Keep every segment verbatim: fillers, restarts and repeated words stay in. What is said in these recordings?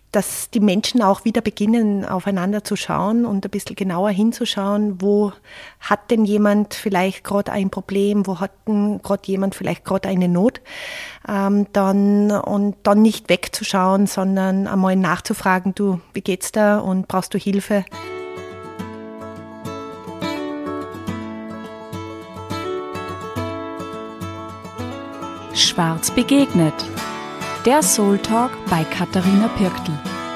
dass die Menschen auch wieder beginnen, aufeinander zu schauen und ein bisschen genauer hinzuschauen, wo hat denn jemand vielleicht gerade ein Problem, wo hat denn gerade jemand vielleicht gerade eine Not, ähm, dann, und dann nicht wegzuschauen, sondern einmal nachzufragen, du, wie geht's da und brauchst du Hilfe? Schwarz begegnet. Der Soul Talk bei Katharina Pirktl.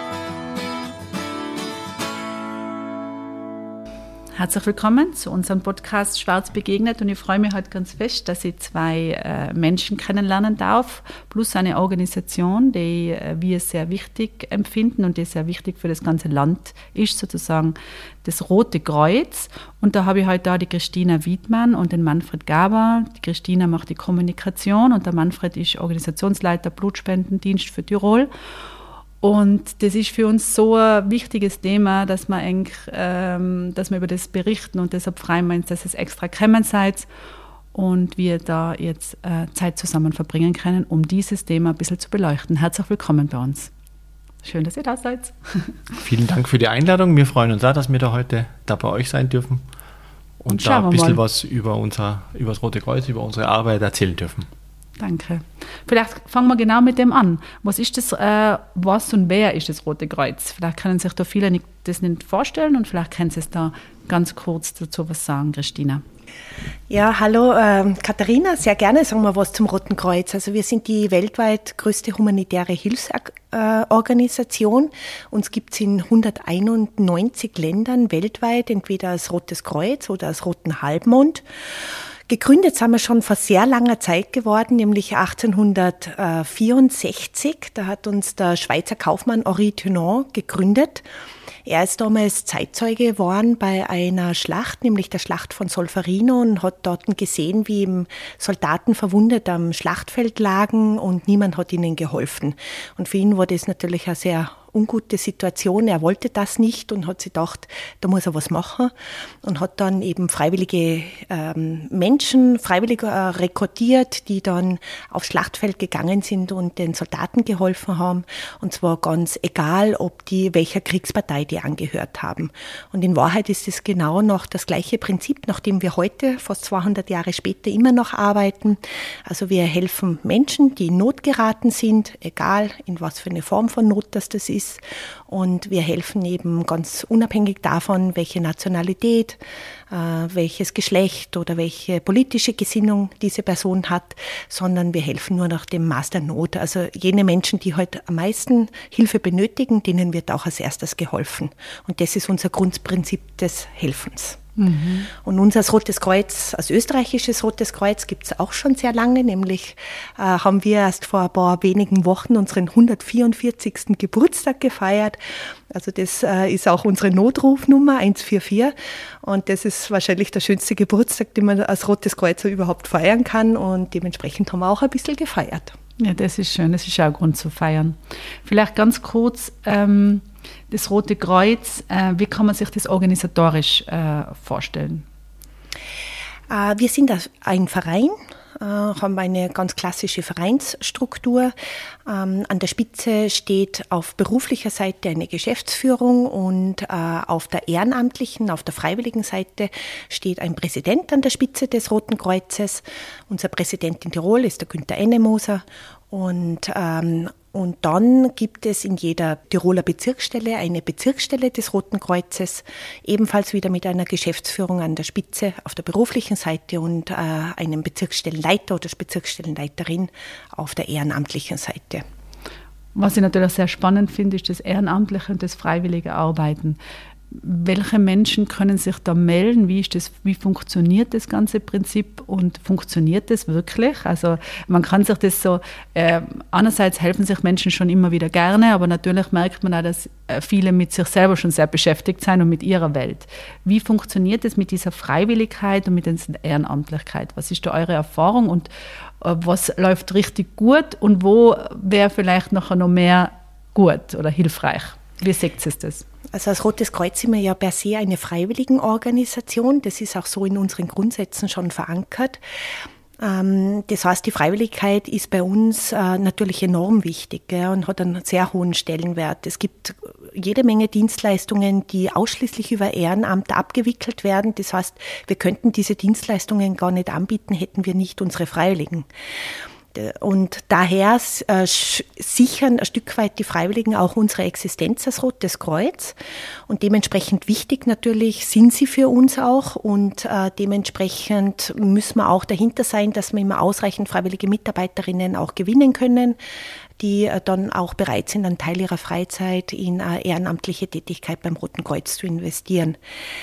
Herzlich willkommen zu unserem Podcast Schwarz begegnet und ich freue mich heute ganz fest, dass ich zwei äh, Menschen kennenlernen darf, plus eine Organisation, die äh, wir sehr wichtig empfinden und die sehr wichtig für das ganze Land ist, sozusagen das Rote Kreuz. Und da habe ich heute da die Christina Wiedmann und den Manfred Gaber. Die Christina macht die Kommunikation und der Manfred ist Organisationsleiter Blutspendendienst für Tirol. Und das ist für uns so ein wichtiges Thema, dass wir, eigentlich, ähm, dass wir über das berichten und deshalb freuen wir uns, dass es extra gekommen seid und wir da jetzt äh, Zeit zusammen verbringen können, um dieses Thema ein bisschen zu beleuchten. Herzlich willkommen bei uns. Schön, dass ihr da seid. Vielen Dank für die Einladung. Wir freuen uns auch, dass wir da heute da bei euch sein dürfen und, und da ein bisschen mal was über, unser, über das Rote Kreuz, über unsere Arbeit erzählen dürfen. Danke. Vielleicht fangen wir genau mit dem an. Was ist das, äh, was und wer ist das Rote Kreuz? Vielleicht können sich da viele nicht, das nicht vorstellen und vielleicht können Sie es da ganz kurz dazu was sagen, Christina. Ja, hallo äh, Katharina, sehr gerne sagen wir was zum Roten Kreuz. Also wir sind die weltweit größte humanitäre Hilfsorganisation. Uns gibt es in hunderteinundneunzig Ländern weltweit, entweder als Rotes Kreuz oder als Roten Halbmond. Gegründet sind wir schon vor sehr langer Zeit geworden, nämlich achtzehnhundertvierundsechzig. Da hat uns der Schweizer Kaufmann Henri Dunant gegründet. Er ist damals Zeitzeuge geworden bei einer Schlacht, nämlich der Schlacht von Solferino, und hat dort gesehen, wie ihm Soldaten verwundet am Schlachtfeld lagen und niemand hat ihnen geholfen. Und für ihn war das natürlich eine sehr ungute Situation. Er wollte das nicht und hat sich gedacht, da muss er was machen und hat dann eben freiwillige ähm, Menschen, freiwillig äh, rekrutiert, die dann aufs Schlachtfeld gegangen sind und den Soldaten geholfen haben. Und zwar ganz egal, ob die welcher Kriegspartei die angehört haben. Und in Wahrheit ist es genau noch das gleiche Prinzip, nach dem wir heute, fast zweihundert Jahre später, immer noch arbeiten. Also wir helfen Menschen, die in Not geraten sind, egal in was für eine Form von Not das das ist. Und wir helfen eben ganz unabhängig davon, welche Nationalität, äh, welches Geschlecht oder welche politische Gesinnung diese Person hat, sondern wir helfen nur nach dem Maß der Not. Also jene Menschen, die heute am meisten Hilfe benötigen, denen wird auch als erstes geholfen. Und das ist unser Grundprinzip des Helfens. Mhm. Und uns als Rotes Kreuz, als österreichisches Rotes Kreuz gibt es auch schon sehr lange, nämlich äh, haben wir erst vor ein paar wenigen Wochen unseren hundertvierundvierzigsten Geburtstag gefeiert. Also das äh, ist auch unsere Notrufnummer eins vier vier und das ist wahrscheinlich der schönste Geburtstag, den man als Rotes Kreuz überhaupt feiern kann, und dementsprechend haben wir auch ein bisschen gefeiert. Ja, das ist schön, das ist auch ein Grund zu feiern. Vielleicht ganz kurz, ähm das Rote Kreuz, äh, wie kann man sich das organisatorisch äh, vorstellen? Äh, wir sind ein Verein, äh, haben eine ganz klassische Vereinsstruktur. Ähm, an der Spitze steht auf beruflicher Seite eine Geschäftsführung und äh, auf der ehrenamtlichen, auf der freiwilligen Seite steht ein Präsident an der Spitze des Roten Kreuzes. Unser Präsident in Tirol ist der Günther Ennemoser. Und, ähm, und dann gibt es in jeder Tiroler Bezirksstelle eine Bezirksstelle des Roten Kreuzes, ebenfalls wieder mit einer Geschäftsführung an der Spitze auf der beruflichen Seite und äh, einem Bezirksstellenleiter oder Bezirksstellenleiterin auf der ehrenamtlichen Seite. Was ich natürlich sehr spannend finde, ist das ehrenamtliche und das freiwillige Arbeiten. Welche Menschen können sich da melden? Wie ist das, wie funktioniert das ganze Prinzip und funktioniert das wirklich? Also man kann sich das so, äh, einerseits helfen sich Menschen schon immer wieder gerne, aber natürlich merkt man auch, dass äh, viele mit sich selber schon sehr beschäftigt sind und mit ihrer Welt. Wie funktioniert das mit dieser Freiwilligkeit und mit der Ehrenamtlichkeit? Was ist da eure Erfahrung und äh, was läuft richtig gut und wo wäre vielleicht nachher noch mehr gut oder hilfreich? Wie seht ihr das? Also als Rotes Kreuz sind wir ja per se eine Freiwilligenorganisation. Das ist auch so in unseren Grundsätzen schon verankert. Das heißt, die Freiwilligkeit ist bei uns äh, natürlich enorm wichtig, gell, und hat einen sehr hohen Stellenwert. Es gibt jede Menge Dienstleistungen, die ausschließlich über Ehrenamt abgewickelt werden. Das heißt, wir könnten diese Dienstleistungen gar nicht anbieten, hätten wir nicht unsere Freiwilligen. Und daher äh, sichern ein Stück weit die Freiwilligen auch unsere Existenz als Rotes Kreuz. Und dementsprechend wichtig natürlich sind sie für uns auch. Und äh, dementsprechend müssen wir auch dahinter sein, dass wir immer ausreichend freiwillige Mitarbeiterinnen auch gewinnen können, die äh, dann auch bereit sind, einen Teil ihrer Freizeit in äh, ehrenamtliche Tätigkeit beim Roten Kreuz zu investieren.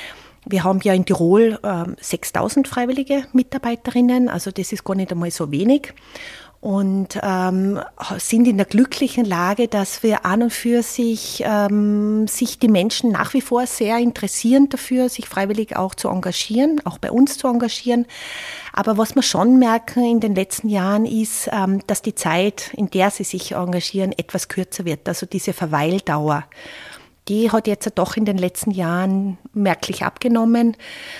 Wir haben ja in Tirol äh, sechstausend freiwillige Mitarbeiterinnen, also das ist gar nicht einmal so wenig. Und ähm, sind in der glücklichen Lage, dass wir an und für sich, ähm, sich die Menschen nach wie vor sehr interessieren dafür, sich freiwillig auch zu engagieren, auch bei uns zu engagieren. Aber was wir schon merken in den letzten Jahren ist, ähm, dass die Zeit, in der sie sich engagieren, etwas kürzer wird, also diese Verweildauer. Die hat jetzt doch in den letzten Jahren merklich abgenommen.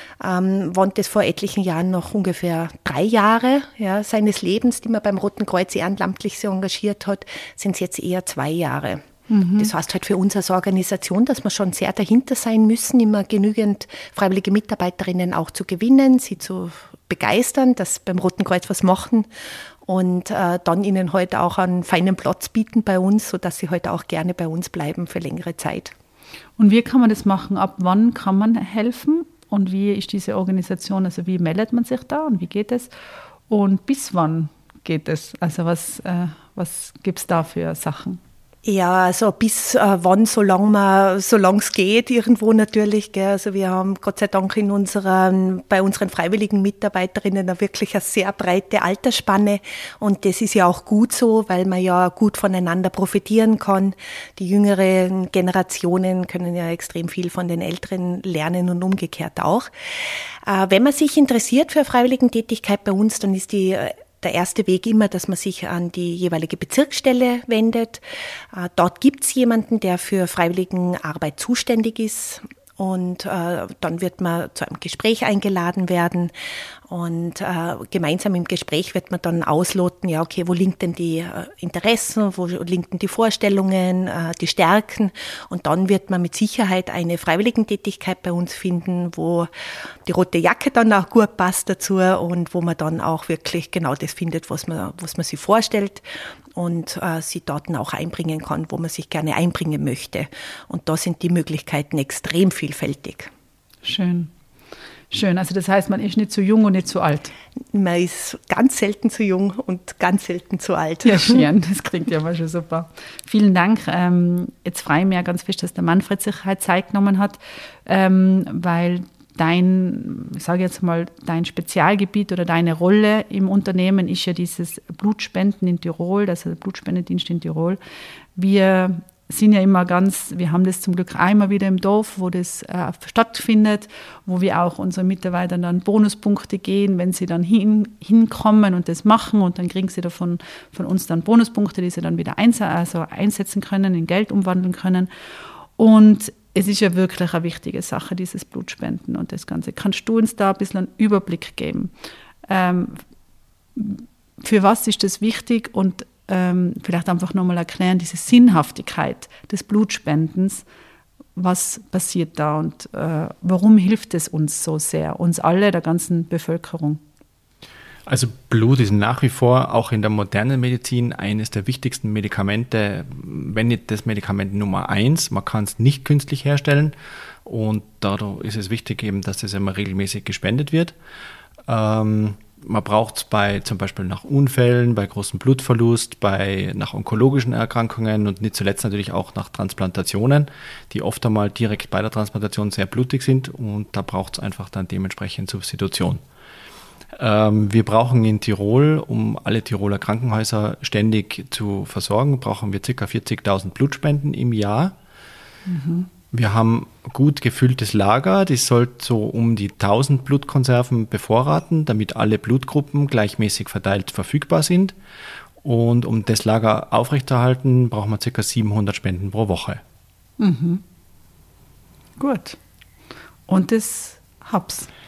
Ähm, waren das vor etlichen Jahren noch ungefähr drei Jahre ja, seines Lebens, die man beim Roten Kreuz ehrenamtlich so engagiert hat, sind es jetzt eher zwei Jahre. Mhm. Das heißt halt für uns als Organisation, dass wir schon sehr dahinter sein müssen, immer genügend freiwillige Mitarbeiterinnen auch zu gewinnen, sie zu begeistern, dass beim Roten Kreuz was machen und äh, dann ihnen heute halt auch einen feinen Platz bieten bei uns, sodass sie heute halt auch gerne bei uns bleiben für längere Zeit. Und wie kann man das machen? Ab wann kann man helfen? Und wie ist diese Organisation, also wie meldet man sich da und wie geht es? Und bis wann geht es? Also was, äh, was gibt es da für Sachen? Ja, also bis äh, wann, solange man, solange es geht, irgendwo natürlich. Gell. Also wir haben Gott sei Dank in unseren, bei unseren freiwilligen Mitarbeiterinnen eine wirklich eine sehr breite Altersspanne. Und das ist ja auch gut so, weil man ja gut voneinander profitieren kann. Die jüngeren Generationen können ja extrem viel von den Älteren lernen und umgekehrt auch. Äh, wenn man sich interessiert für Freiwilligentätigkeit bei uns, dann ist die der erste Weg immer, dass man sich an die jeweilige Bezirksstelle wendet. Dort gibt es jemanden, der für Freiwilligenarbeit zuständig ist. Und äh, dann wird man zu einem Gespräch eingeladen werden und äh, gemeinsam im Gespräch wird man dann ausloten, ja okay, wo liegen denn die äh, Interessen, wo liegen denn die Vorstellungen, äh, die Stärken, und dann wird man mit Sicherheit eine Freiwilligentätigkeit bei uns finden, wo die rote Jacke dann auch gut passt dazu und wo man dann auch wirklich genau das findet, was man, was man sich vorstellt und äh, sie Daten auch einbringen kann, wo man sich gerne einbringen möchte. Und da sind die Möglichkeiten extrem vielfältig. Schön. Schön. Also das heißt, man ist nicht zu jung und nicht zu alt. Man ist ganz selten zu jung und ganz selten zu alt. Ja, schön. Das klingt ja mal schon super. Vielen Dank. Ähm, jetzt freue ich mich ja ganz fest, dass der Manfred sich halt Zeit genommen hat, ähm, weil dein, ich sage jetzt mal, dein Spezialgebiet oder deine Rolle im Unternehmen ist ja dieses Blutspenden in Tirol, also der Blutspendedienst in Tirol. Wir sind ja immer ganz, wir haben das zum Glück einmal wieder im Dorf, wo das äh, stattfindet, wo wir auch unseren Mitarbeitern dann Bonuspunkte geben, wenn sie dann hin, hinkommen und das machen, und dann kriegen sie davon von uns dann Bonuspunkte, die sie dann wieder einse- also einsetzen können, in Geld umwandeln können. Und es ist ja wirklich eine wichtige Sache, dieses Blutspenden und das Ganze. Kannst du uns da ein bisschen einen Überblick geben? Ähm, für was ist das wichtig, und ähm, vielleicht einfach nochmal erklären, diese Sinnhaftigkeit des Blutspendens, was passiert da und äh, warum hilft es uns so sehr, uns alle, der ganzen Bevölkerung? Also Blut ist nach wie vor auch in der modernen Medizin eines der wichtigsten Medikamente, wenn nicht das Medikament Nummer eins. Man kann es nicht künstlich herstellen und dadurch ist es wichtig eben, dass das immer regelmäßig gespendet wird. Ähm, man braucht es bei zum Beispiel nach Unfällen, bei großem Blutverlust, bei nach onkologischen Erkrankungen und nicht zuletzt natürlich auch nach Transplantationen, die oft einmal direkt bei der Transplantation sehr blutig sind, und da braucht es einfach dann dementsprechend Substitution. Wir brauchen in Tirol, um alle Tiroler Krankenhäuser ständig zu versorgen, brauchen wir ca. vierzigtausend Blutspenden im Jahr. Mhm. Wir haben gut gefülltes Lager, das sollte so um die tausend Blutkonserven bevorraten, damit alle Blutgruppen gleichmäßig verteilt verfügbar sind. Und um das Lager aufrechterhalten, brauchen wir ca. siebenhundert Spenden pro Woche. Mhm. Gut. Und das hab's.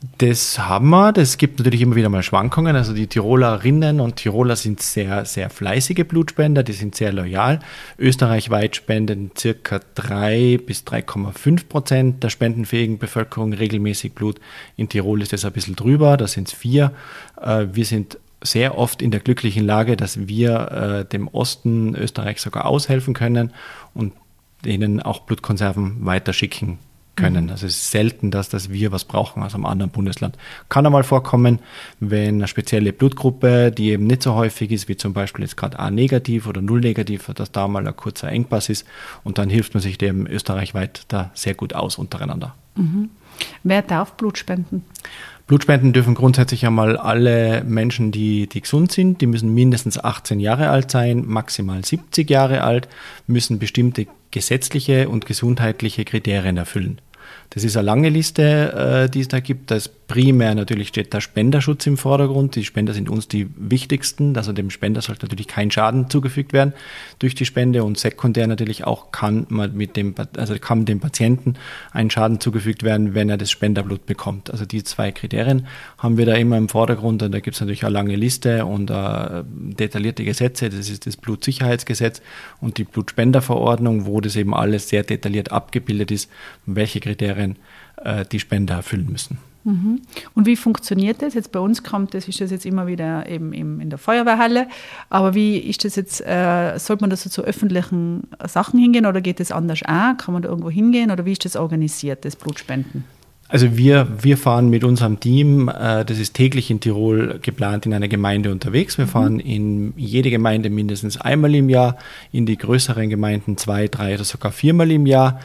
Das haben wir. Das gibt natürlich immer wieder mal Schwankungen. Also die Tirolerinnen und Tiroler sind sehr, sehr fleißige Blutspender, die sind sehr loyal. Österreichweit spenden circa drei bis drei Komma fünf Prozent der spendenfähigen Bevölkerung regelmäßig Blut. In Tirol ist das ein bisschen drüber, da sind es vier. Wir sind sehr oft in der glücklichen Lage, dass wir dem Osten Österreichs sogar aushelfen können und denen auch Blutkonserven weiterschicken können. Also es ist selten, dass, dass wir was brauchen aus einem anderen Bundesland. Kann einmal vorkommen, wenn eine spezielle Blutgruppe, die eben nicht so häufig ist, wie zum Beispiel jetzt gerade A-negativ oder Null-negativ, dass da mal ein kurzer Engpass ist und dann hilft man sich dem österreichweit da sehr gut aus untereinander. Mhm. Wer darf Blut spenden? Blutspenden dürfen grundsätzlich einmal alle Menschen, die, die gesund sind, die müssen mindestens achtzehn Jahre alt sein, maximal siebzig Jahre alt, müssen bestimmte gesetzliche und gesundheitliche Kriterien erfüllen. Das ist eine lange Liste, äh, die es da gibt. Da ist primär natürlich steht der Spenderschutz im Vordergrund. Die Spender sind uns die wichtigsten. Also dem Spender sollte natürlich kein Schaden zugefügt werden durch die Spende und sekundär natürlich auch kann man mit dem, also kann dem Patienten ein Schaden zugefügt werden, wenn er das Spenderblut bekommt. Also die zwei Kriterien haben wir da immer im Vordergrund. Und da gibt es natürlich eine lange Liste und äh, detaillierte Gesetze. Das ist das Blutsicherheitsgesetz und die Blutspenderverordnung, wo das eben alles sehr detailliert abgebildet ist, welche Kriterien äh, die Spender erfüllen müssen. Mhm. Und wie funktioniert das? Jetzt bei uns kommt das, ist das jetzt immer wieder eben in der Feuerwehrhalle, aber wie ist das jetzt, äh, sollte man da so zu öffentlichen Sachen hingehen oder geht das anders auch? Kann man da irgendwo hingehen oder wie ist das organisiert, das Blutspenden? Also wir, wir fahren mit unserem Team, äh, das ist täglich in Tirol geplant, in einer Gemeinde unterwegs. Wir mhm. fahren in jede Gemeinde mindestens einmal im Jahr, in die größeren Gemeinden zwei, drei oder sogar viermal im Jahr.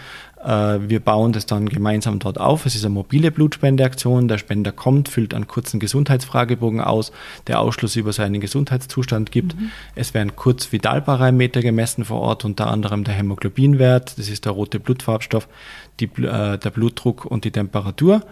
Wir bauen das dann gemeinsam dort auf. Es ist eine mobile Blutspendeaktion. Der Spender kommt, füllt einen kurzen Gesundheitsfragebogen aus, der Ausschluss über seinen Gesundheitszustand gibt. Mhm. Es werden kurz Vitalparameter gemessen vor Ort, unter anderem der Hämoglobinwert, das ist der rote Blutfarbstoff, die, äh, der Blutdruck und die Temperatur.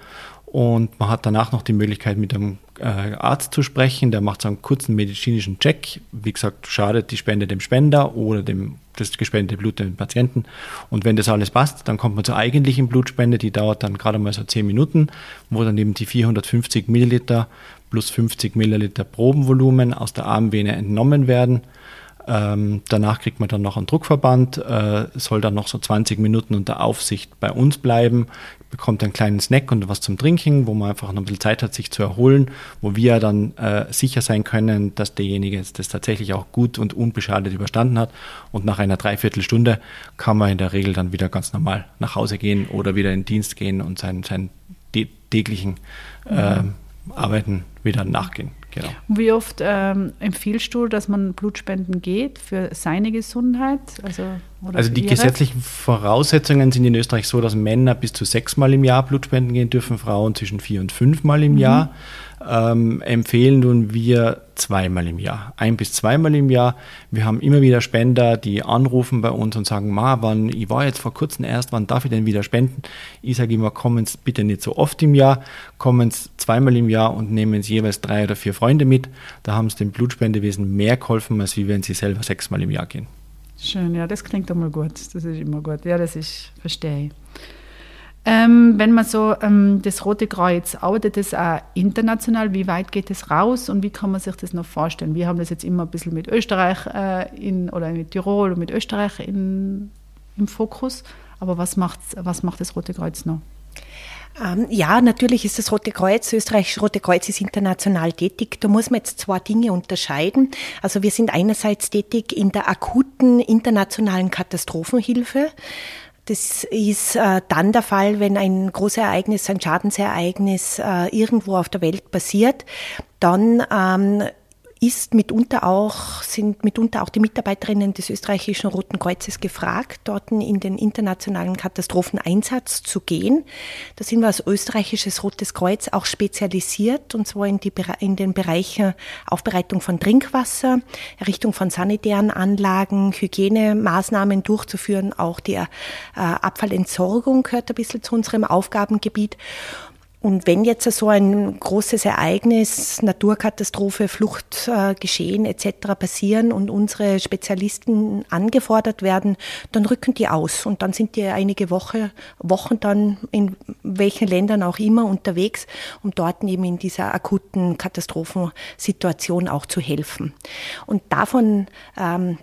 Und man hat danach noch die Möglichkeit, mit einem äh, Arzt zu sprechen. Der macht so einen kurzen medizinischen Check. Wie gesagt, schadet die Spende dem Spender oder dem, das gespendete Blut dem Patienten. Und wenn das alles passt, dann kommt man zur eigentlichen Blutspende. Die dauert dann gerade mal so zehn Minuten, wo dann eben die vierhundertfünfzig Milliliter plus fünfzig Milliliter Probenvolumen aus der Armvene entnommen werden. Ähm, danach kriegt man dann noch einen Druckverband, äh, soll dann noch so zwanzig Minuten unter Aufsicht bei uns bleiben, bekommt einen kleinen Snack und was zum Trinken, wo man einfach noch ein bisschen Zeit hat, sich zu erholen, wo wir dann äh, sicher sein können, dass derjenige das tatsächlich auch gut und unbeschadet überstanden hat. Und nach einer Dreiviertelstunde kann man in der Regel dann wieder ganz normal nach Hause gehen oder wieder in den Dienst gehen und seinen, seinen täglichen äh, Arbeiten wieder nachgehen. Genau. Wie oft ähm, empfiehlst du, dass man Blutspenden geht für seine Gesundheit? Also, oder also die ihre? Gesetzlichen Voraussetzungen sind in Österreich so, dass Männer bis zu sechsmal im Jahr Blutspenden gehen dürfen, Frauen zwischen vier und fünfmal im mhm. Jahr. Ähm, empfehlen nun wir zweimal im Jahr, ein bis zweimal im Jahr. Wir haben immer wieder Spender, die anrufen bei uns und sagen, Ma, wann, ich war jetzt vor kurzem erst, wann darf ich denn wieder spenden? Ich sage immer, kommen Sie bitte nicht so oft im Jahr, kommen Sie zweimal im Jahr und nehmen Sie jeweils drei oder vier Freunde mit. Da haben Sie dem Blutspendewesen mehr geholfen, als wie wenn Sie selber sechsmal im Jahr gehen. Schön, ja, das klingt immer gut. Das ist immer gut. Ja, das ist, verstehe ich. Ähm, wenn man so ähm, das Rote Kreuz, arbeitet das auch international? Wie weit geht das raus und wie kann man sich das noch vorstellen? Wir haben das jetzt immer ein bisschen mit Österreich äh, in, oder mit Tirol und mit Österreich in, im Fokus. Aber was macht, was macht das Rote Kreuz noch? Ähm, ja, natürlich ist das Rote Kreuz, das österreichische Rote Kreuz ist international tätig. Da muss man jetzt zwei Dinge unterscheiden. Also wir sind einerseits tätig in der akuten internationalen Katastrophenhilfe. Das ist äh, dann der Fall, wenn ein großes Ereignis, ein Schadensereignis äh, irgendwo auf der Welt passiert, dann ähm, ist mitunter auch, sind mitunter auch die Mitarbeiterinnen des österreichischen Roten Kreuzes gefragt, dort in den internationalen Katastropheneinsatz zu gehen. Da sind wir als österreichisches Rotes Kreuz auch spezialisiert, und zwar in, die, in den Bereichen Aufbereitung von Trinkwasser, Errichtung von sanitären Anlagen, Hygienemaßnahmen durchzuführen. Auch die äh, Abfallentsorgung gehört ein bisschen zu unserem Aufgabengebiet. Und wenn jetzt so ein großes Ereignis, Naturkatastrophe, Fluchtgeschehen äh, et cetera passieren und unsere Spezialisten angefordert werden, dann rücken die aus und dann sind die einige Woche, Wochen dann in welchen Ländern auch immer unterwegs, um dort eben in dieser akuten Katastrophensituation auch zu helfen. Und davon ähm,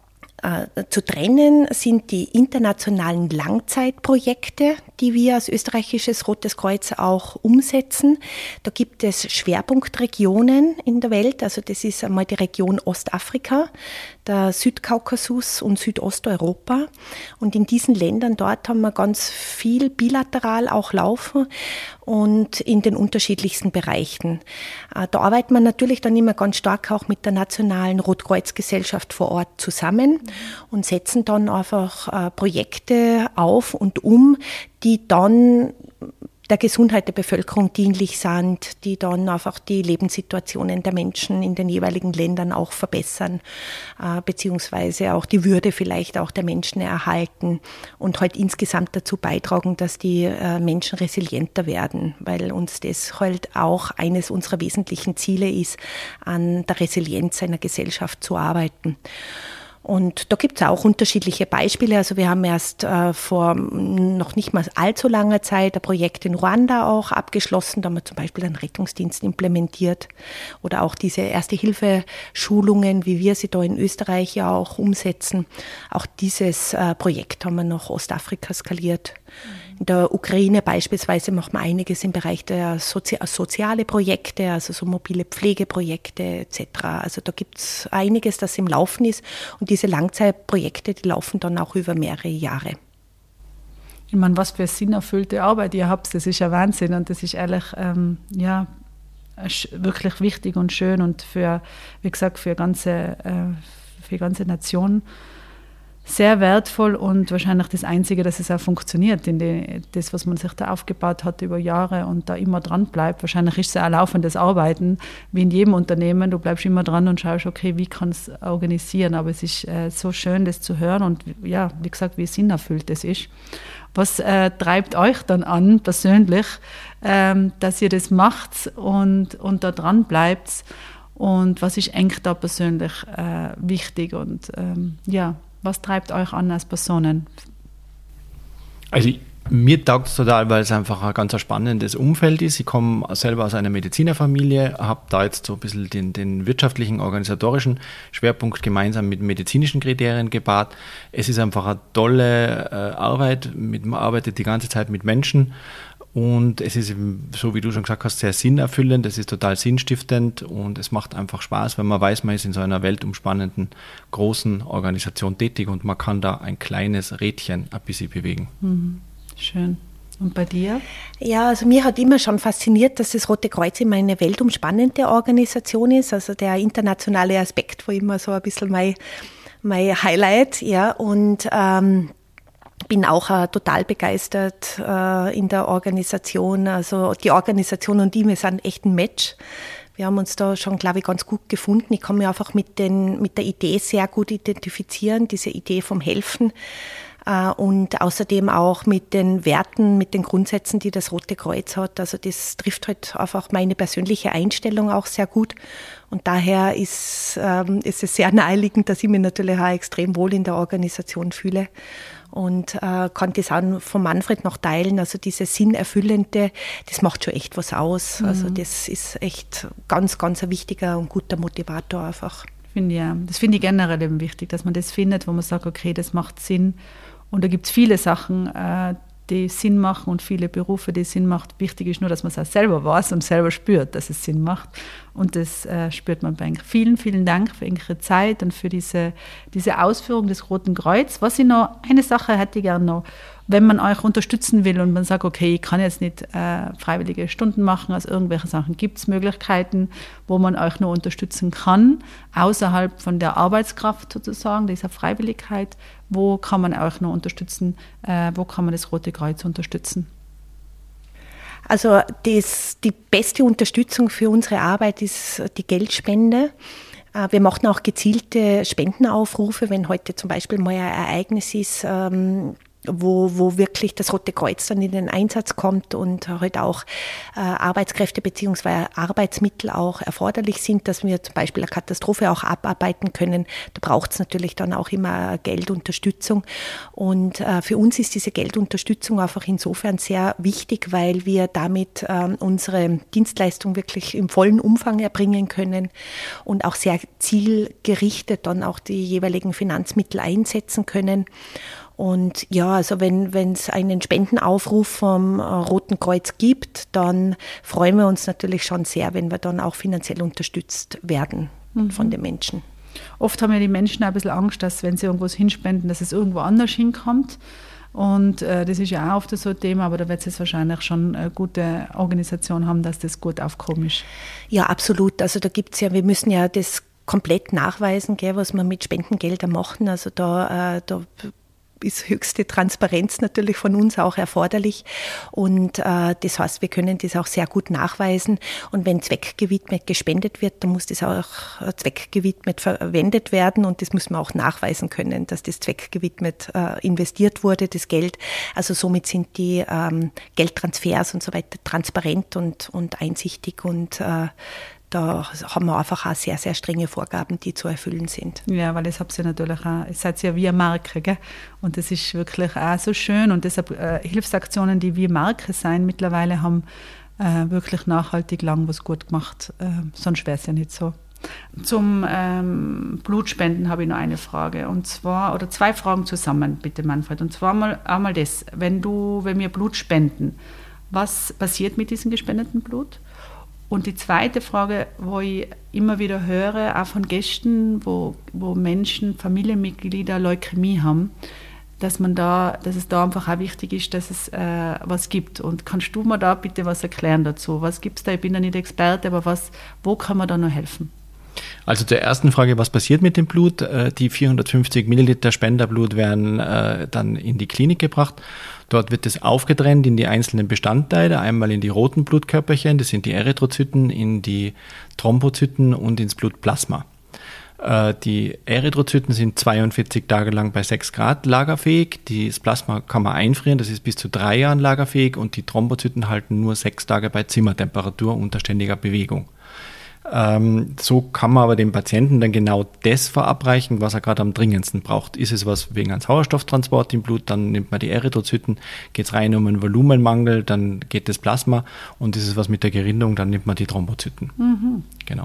Äh, zu trennen sind die internationalen Langzeitprojekte, die wir als österreichisches Rotes Kreuz auch umsetzen. Da gibt es Schwerpunktregionen in der Welt, also das ist einmal die Region Ostafrika, der Südkaukasus und Südosteuropa. Und in diesen Ländern dort haben wir ganz viel bilateral auch laufen und in den unterschiedlichsten Bereichen. Da arbeitet man natürlich dann immer ganz stark auch mit der nationalen Rotkreuzgesellschaft vor Ort zusammen und setzen dann einfach äh, Projekte auf und um, die dann der Gesundheit der Bevölkerung dienlich sind, die dann einfach die Lebenssituationen der Menschen in den jeweiligen Ländern auch verbessern, äh, beziehungsweise auch die Würde vielleicht auch der Menschen erhalten und halt insgesamt dazu beitragen, dass die äh, Menschen resilienter werden, weil uns das halt auch eines unserer wesentlichen Ziele ist, an der Resilienz einer Gesellschaft zu arbeiten. Und da gibt es auch unterschiedliche Beispiele. Also wir haben erst äh, vor noch nicht mal allzu langer Zeit ein Projekt in Ruanda auch abgeschlossen. Da haben wir zum Beispiel einen Rettungsdienst implementiert oder auch diese Erste-Hilfe-Schulungen, wie wir sie da in Österreich ja auch umsetzen. Auch dieses äh, Projekt haben wir nach Ostafrika skaliert. In der Ukraine beispielsweise machen wir einiges im Bereich der Sozi- soziale Projekte, also so mobile Pflegeprojekte et cetera. Also da gibt es einiges, das im Laufen ist. Und diese Langzeitprojekte, die laufen dann auch über mehrere Jahre. Ich meine, was für sinnerfüllte Arbeit ihr habt, das ist ja Wahnsinn. Und das ist ehrlich, ähm, ja, wirklich wichtig und schön und für, wie gesagt, für ganze, äh, für die ganze Nation sehr wertvoll und wahrscheinlich das Einzige, dass es auch funktioniert, in die, das, was man sich da aufgebaut hat über Jahre und da immer dran bleibt. Wahrscheinlich ist es auch laufendes Arbeiten, wie in jedem Unternehmen. Du bleibst immer dran und schaust, okay, wie kann es organisieren. Aber es ist äh, so schön, das zu hören und ja, wie gesagt, wie sinnerfüllt das ist. Was äh, treibt euch dann an, persönlich, ähm, dass ihr das macht und, und da dran bleibt? Und was ist eng da persönlich äh, wichtig und ähm, ja, was treibt euch an als Personen? Also ich, mir taugt es total, weil es einfach ein ganz spannendes Umfeld ist. Ich komme selber aus einer Medizinerfamilie, habe da jetzt so ein bisschen den, den wirtschaftlichen, organisatorischen Schwerpunkt gemeinsam mit medizinischen Kriterien gebahrt. Es ist einfach eine tolle äh, Arbeit, mit, man arbeitet die ganze Zeit mit Menschen. Und es ist, so wie du schon gesagt hast, sehr sinnerfüllend, es ist total sinnstiftend und es macht einfach Spaß, wenn man weiß, man ist in so einer weltumspannenden, großen Organisation tätig und man kann da ein kleines Rädchen ein bisschen bewegen. Mhm. Schön. Und bei dir? Ja, also mir hat immer schon fasziniert, dass das Rote Kreuz immer eine weltumspannende Organisation ist. Also der internationale Aspekt war immer so ein bisschen mein, mein Highlight. Ja, und ähm, bin auch äh, total begeistert äh, in der Organisation. Also die Organisation und die, wir sind echt ein Match. Wir haben uns da schon, glaube ich, ganz gut gefunden. Ich kann mich einfach mit, den, mit der Idee sehr gut identifizieren, diese Idee vom Helfen. Äh, und außerdem auch mit den Werten, mit den Grundsätzen, die das Rote Kreuz hat. Also das trifft halt einfach meine persönliche Einstellung auch sehr gut. Und daher ist, ähm, ist es sehr naheliegend, dass ich mich natürlich auch extrem wohl in der Organisation fühle. Und äh, kann das auch von Manfred noch teilen. Also diese Sinnerfüllende, das macht schon echt was aus. Mhm. Also das ist echt ganz, ganz ein wichtiger und guter Motivator einfach. Finde ich, ja. Das finde ich generell eben wichtig, dass man das findet, wo man sagt, okay, das macht Sinn. Und da gibt es viele Sachen, äh, die Sinn machen und viele Berufe, die Sinn machen. Wichtig ist nur, dass man es auch selber weiß und selber spürt, dass es Sinn macht. Und das äh, spürt man bei euch. Vielen, vielen Dank für eure Zeit und für diese, diese Ausführung des Roten Kreuz. Was ich noch, eine Sache hätte ich gerne noch, wenn man euch unterstützen will und man sagt, okay, ich kann jetzt nicht äh, freiwillige Stunden machen, aus irgendwelchen Sachen, gibt es Möglichkeiten, wo man euch noch unterstützen kann, außerhalb von der Arbeitskraft sozusagen, dieser Freiwilligkeit. Wo kann man euch noch unterstützen? Äh, wo kann man das Rote Kreuz unterstützen? Also das, die beste Unterstützung für unsere Arbeit ist die Geldspende. Wir machen auch gezielte Spendenaufrufe, wenn heute zum Beispiel mal ein Ereignis ist, wo, wo wirklich das Rote Kreuz dann in den Einsatz kommt und halt auch äh, Arbeitskräfte bzw. Arbeitsmittel auch erforderlich sind, dass wir zum Beispiel eine Katastrophe auch abarbeiten können. Da braucht es natürlich dann auch immer Geldunterstützung. Und äh, für uns ist diese Geldunterstützung einfach insofern sehr wichtig, weil wir damit äh, unsere Dienstleistung wirklich im vollen Umfang erbringen können und auch sehr zielgerichtet dann auch die jeweiligen Finanzmittel einsetzen können. Und ja, also wenn wenn es einen Spendenaufruf vom Roten Kreuz gibt, dann freuen wir uns natürlich schon sehr, wenn wir dann auch finanziell unterstützt werden mhm. von den Menschen. Oft haben ja die Menschen auch ein bisschen Angst, dass wenn sie irgendwas hinspenden, dass es irgendwo anders hinkommt. Und äh, das ist ja auch oft so ein Thema, aber da wird es jetzt wahrscheinlich schon eine gute Organisation haben, dass das gut aufgehoben ist. Ja, absolut. Also da gibt es ja, wir müssen ja das komplett nachweisen, gell, was wir mit Spendengeldern machen. Also da, äh, da ist höchste Transparenz natürlich von uns auch erforderlich und äh, das heißt, wir können das auch sehr gut nachweisen und wenn zweckgewidmet gespendet wird, dann muss das auch zweckgewidmet verwendet werden und das muss man auch nachweisen können, dass das zweckgewidmet äh, investiert wurde, das Geld. Also somit sind die ähm, Geldtransfers und so weiter transparent und, und einsichtig und äh, da haben wir einfach auch sehr, sehr strenge Vorgaben, die zu erfüllen sind. Ja, weil das habt ihr natürlich auch, es seid ja wie eine Marke, gell? Und das ist wirklich auch so schön und deshalb äh, Hilfsaktionen, die wie Marke sein mittlerweile haben, äh, wirklich nachhaltig lang was gut gemacht, äh, sonst wäre es ja nicht so. Zum ähm, Blutspenden habe ich noch eine Frage und zwar, oder zwei Fragen zusammen, bitte Manfred, und zwar mal, einmal das, wenn du, wenn wir Blut spenden, was passiert mit diesem gespendeten Blut? Und die zweite Frage, wo ich immer wieder höre, auch von Gästen, wo, wo Menschen, Familienmitglieder Leukämie haben, dass man da, dass es da einfach auch wichtig ist, dass es äh, was gibt. Und kannst du mir da bitte was erklären dazu? Was gibt es da? Ich bin da nicht Experte, aber was, wo kann man da noch helfen? Also zur ersten Frage, was passiert mit dem Blut? Die vierhundertfünfzig Milliliter Spenderblut werden äh, dann in die Klinik gebracht. Dort wird es aufgetrennt in die einzelnen Bestandteile, einmal in die roten Blutkörperchen, das sind die Erythrozyten, in die Thrombozyten und ins Blutplasma. Äh, die Erythrozyten sind zweiundvierzig Tage lang bei sechs Grad lagerfähig, das Plasma kann man einfrieren, das ist bis zu drei Jahren lagerfähig und die Thrombozyten halten nur sechs Tage bei Zimmertemperatur unter ständiger Bewegung. Ähm, so kann man aber dem Patienten dann genau das verabreichen, was er gerade am dringendsten braucht. Ist es was wegen einem Sauerstofftransport im Blut, dann nimmt man die Erythrozyten, geht es rein um einen Volumenmangel, dann geht das Plasma und ist es was mit der Gerinnung, dann nimmt man die Thrombozyten. Mhm. Genau.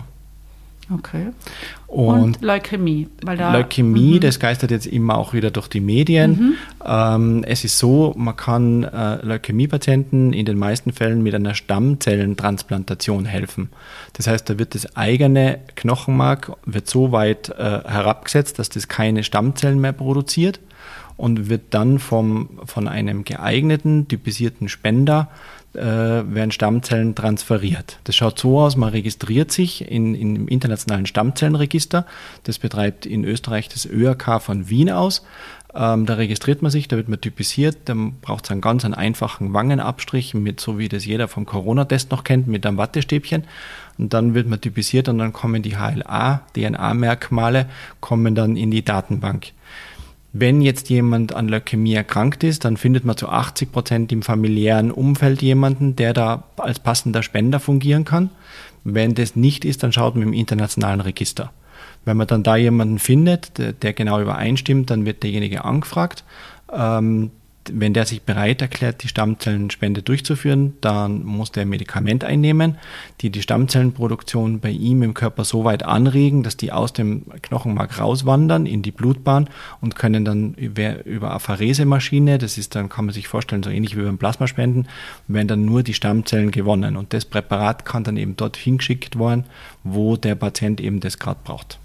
Okay. Und, und Leukämie. Weil da, Leukämie, mhm. das geistert jetzt immer auch wieder durch die Medien. Mhm. Ähm, es ist so, man kann äh, Leukämiepatienten in den meisten Fällen mit einer Stammzellentransplantation helfen. Das heißt, da wird das eigene Knochenmark wird so weit äh, herabgesetzt, dass das keine Stammzellen mehr produziert und wird dann vom, von einem geeigneten, typisierten Spender werden Stammzellen transferiert. Das schaut so aus, man registriert sich in, in, im internationalen Stammzellenregister. Das betreibt in Österreich das Ö R K von Wien aus. Ähm, da registriert man sich, da wird man typisiert, dann braucht es einen ganz einen einfachen Wangenabstrich, mit, so wie das jeder vom Corona-Test noch kennt, mit einem Wattestäbchen. Und dann wird man typisiert und dann kommen die H L A, D N A-Merkmale, kommen dann in die Datenbank. Wenn jetzt jemand an Leukämie erkrankt ist, dann findet man zu achtzig Prozent im familiären Umfeld jemanden, der da als passender Spender fungieren kann. Wenn das nicht ist, dann schaut man im internationalen Register. Wenn man dann da jemanden findet, der, der genau übereinstimmt, dann wird derjenige angefragt. Ähm, wenn der sich bereit erklärt, die Stammzellenspende durchzuführen, dann muss der ein Medikament einnehmen, die die Stammzellenproduktion bei ihm im Körper so weit anregen, dass die aus dem Knochenmark rauswandern in die Blutbahn und können dann über, über Apherese-Maschine, das ist dann, kann man sich vorstellen, so ähnlich wie beim Plasmaspenden, werden dann nur die Stammzellen gewonnen und das Präparat kann dann eben dort hingeschickt werden, wo der Patient eben das gerade braucht.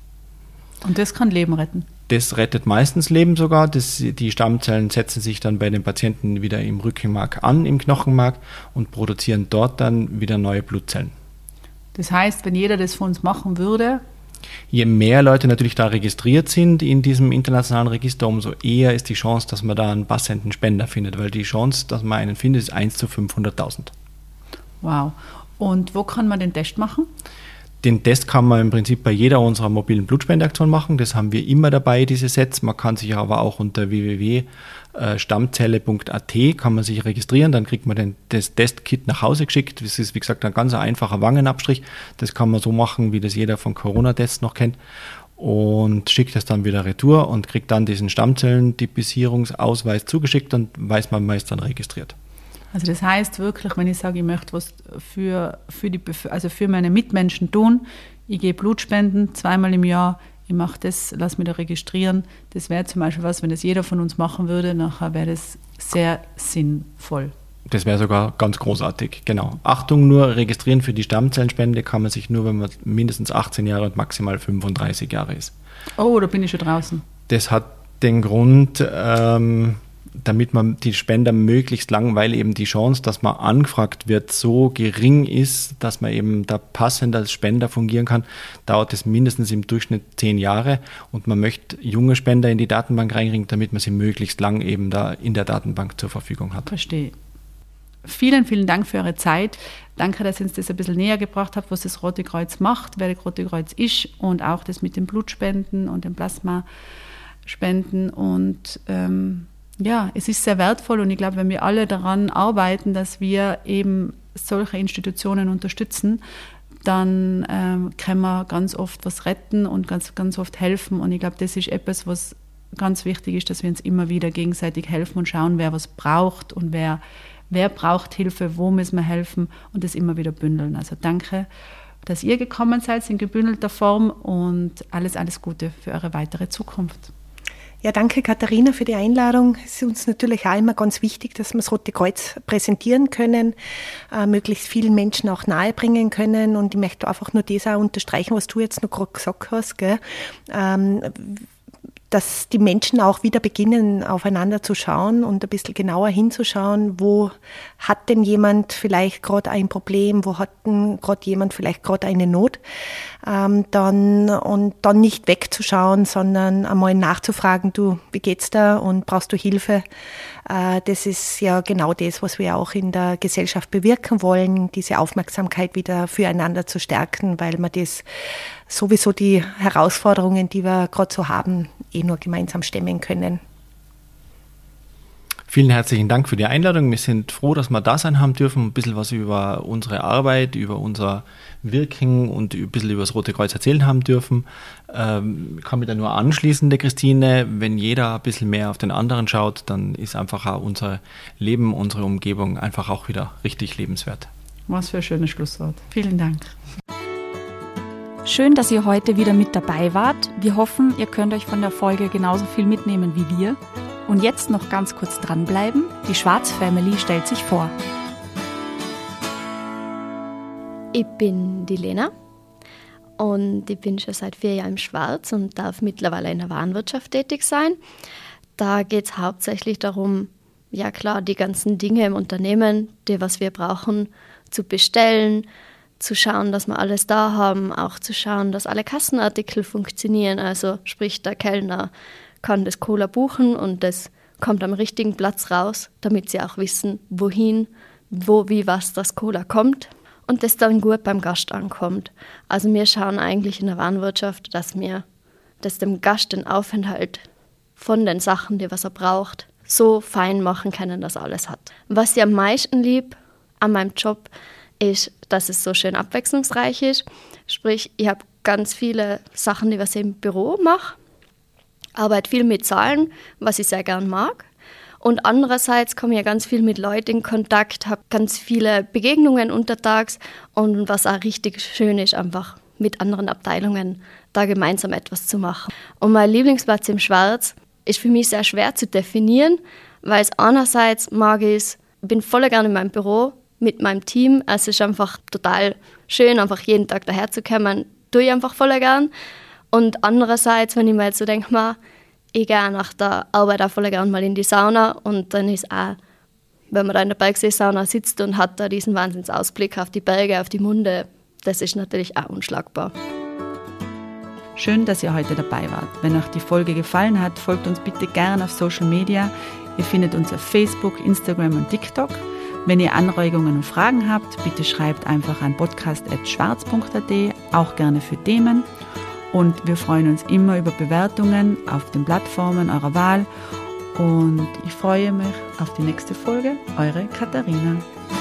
Und das kann Leben retten? Das rettet meistens Leben sogar. Das, die Stammzellen setzen sich dann bei den Patienten wieder im Rückenmark an, im Knochenmark und produzieren dort dann wieder neue Blutzellen. Das heißt, wenn jeder das von uns machen würde? Je mehr Leute natürlich da registriert sind in diesem internationalen Register, umso eher ist die Chance, dass man da einen passenden Spender findet, weil die Chance, dass man einen findet, ist eins zu fünfhunderttausend. Wow. Und wo kann man den Test machen? Den Test kann man im Prinzip bei jeder unserer mobilen Blutspendeaktionen machen. Das haben wir immer dabei, diese Sets. Man kann sich aber auch unter w w w punkt stammzelle punkt a t kann man sich registrieren. Dann kriegt man den, das Testkit nach Hause geschickt. Das ist, wie gesagt, ein ganz einfacher Wangenabstrich. Das kann man so machen, wie das jeder von Corona-Tests noch kennt. Und schickt es dann wieder retour und kriegt dann diesen Stammzellentypisierungsausweis zugeschickt und weiß man, man ist dann registriert. Also das heißt wirklich, wenn ich sage, ich möchte was für, für, die, also für meine Mitmenschen tun, ich gehe Blutspenden zweimal im Jahr, ich mache das, lass mich da registrieren. Das wäre zum Beispiel was, wenn das jeder von uns machen würde, nachher wäre das sehr sinnvoll. Das wäre sogar ganz großartig, genau. Achtung, nur registrieren für die Stammzellenspende kann man sich nur, wenn man mindestens achtzehn Jahre und maximal fünfunddreißig Jahre ist. Oh, da bin ich schon draußen. Das hat den Grund, ähm, damit man die Spender möglichst lang, weil eben die Chance, dass man angefragt wird, so gering ist, dass man eben da passend als Spender fungieren kann, dauert es mindestens im Durchschnitt zehn Jahre und man möchte junge Spender in die Datenbank reinkriegen, damit man sie möglichst lang eben da in der Datenbank zur Verfügung hat. Verstehe. Vielen, vielen Dank für eure Zeit. Danke, dass ihr uns das ein bisschen näher gebracht habt, was das Rote Kreuz macht, wer das Rote Kreuz ist und auch das mit den Blutspenden und den Plasmaspenden. Und ähm, ja, es ist sehr wertvoll und ich glaube, wenn wir alle daran arbeiten, dass wir eben solche Institutionen unterstützen, dann ähm, können wir ganz oft was retten und ganz, ganz oft helfen. Und ich glaube, das ist etwas, was ganz wichtig ist, dass wir uns immer wieder gegenseitig helfen und schauen, wer was braucht und wer Wer braucht Hilfe, wo müssen wir helfen und das immer wieder bündeln. Also danke, dass ihr gekommen seid in gebündelter Form und alles, alles Gute für eure weitere Zukunft. Ja, danke Katharina für die Einladung. Es ist uns natürlich auch immer ganz wichtig, dass wir das Rote Kreuz präsentieren können, äh, möglichst vielen Menschen auch nahebringen können. Und ich möchte einfach nur das auch unterstreichen, was du jetzt noch gerade gesagt hast, gell? Ähm, dass die Menschen auch wieder beginnen, aufeinander zu schauen und ein bisschen genauer hinzuschauen, wo hat denn jemand vielleicht gerade ein Problem, wo hat denn gerade jemand vielleicht gerade eine Not, ähm, dann, und dann nicht wegzuschauen, sondern einmal nachzufragen, du, wie geht's da und brauchst du Hilfe? Äh, das ist ja genau das, was wir auch in der Gesellschaft bewirken wollen, diese Aufmerksamkeit wieder füreinander zu stärken, weil man das sowieso die Herausforderungen, die wir gerade so haben, eh nur gemeinsam stemmen können. Vielen herzlichen Dank für die Einladung. Wir sind froh, dass wir da sein haben dürfen, ein bisschen was über unsere Arbeit, über unser Wirken und ein bisschen über das Rote Kreuz erzählen haben dürfen. Ähm, ich kann mich da nur anschließen, der Christine. Wenn jeder ein bisschen mehr auf den anderen schaut, dann ist einfach auch unser Leben, unsere Umgebung einfach auch wieder richtig lebenswert. Was für ein schönes Schlusswort. Vielen Dank. Schön, dass ihr heute wieder mit dabei wart. Wir hoffen, ihr könnt euch von der Folge genauso viel mitnehmen wie wir. Und jetzt noch ganz kurz dranbleiben. Die Schwarz Family stellt sich vor. Ich bin die Lena und ich bin schon seit vier Jahren im Schwarz und darf mittlerweile in der Warenwirtschaft tätig sein. Da geht es hauptsächlich darum, ja klar, die ganzen Dinge im Unternehmen, die was wir brauchen, zu bestellen, zu schauen, dass wir alles da haben, auch zu schauen, dass alle Kassenartikel funktionieren. Also sprich, der Kellner kann das Cola buchen und das kommt am richtigen Platz raus, damit sie auch wissen, wohin, wo, wie, was das Cola kommt und das dann gut beim Gast ankommt. Also wir schauen eigentlich in der Warenwirtschaft, dass wir das dem Gast den Aufenthalt von den Sachen, die was er braucht, so fein machen können, dass er alles hat. Was ich am meisten lieb an meinem Job ist, dass es so schön abwechslungsreich ist. Sprich, ich habe ganz viele Sachen, die was ich im Büro mache, arbeite viel mit Zahlen, was ich sehr gern mag. Und andererseits komme ich ja ganz viel mit Leuten in Kontakt, habe ganz viele Begegnungen untertags und was auch richtig schön ist, einfach mit anderen Abteilungen da gemeinsam etwas zu machen. Und mein Lieblingsplatz im Schwarz ist für mich sehr schwer zu definieren, weil es einerseits mag ich, bin voll gern in meinem Büro mit meinem Team. Es ist einfach total schön, einfach jeden Tag daherzukommen, tue ich einfach voll gern. Und andererseits, wenn ich mir jetzt so denke, mal, ich gehe nach der Arbeit auch voll gern mal in die Sauna und dann ist auch, wenn man da in der Bergseesauna sitzt und hat da diesen Wahnsinnsausblick auf die Berge, auf die Munde, das ist natürlich auch unschlagbar. Schön, dass ihr heute dabei wart. Wenn euch die Folge gefallen hat, folgt uns bitte gerne auf Social Media. Ihr findet uns auf Facebook, Instagram und TikTok. Wenn ihr Anregungen und Fragen habt, bitte schreibt einfach an podcast at schwarz punkt a t, auch gerne für Themen. Und wir freuen uns immer über Bewertungen auf den Plattformen eurer Wahl. Und ich freue mich auf die nächste Folge. Eure Katharina.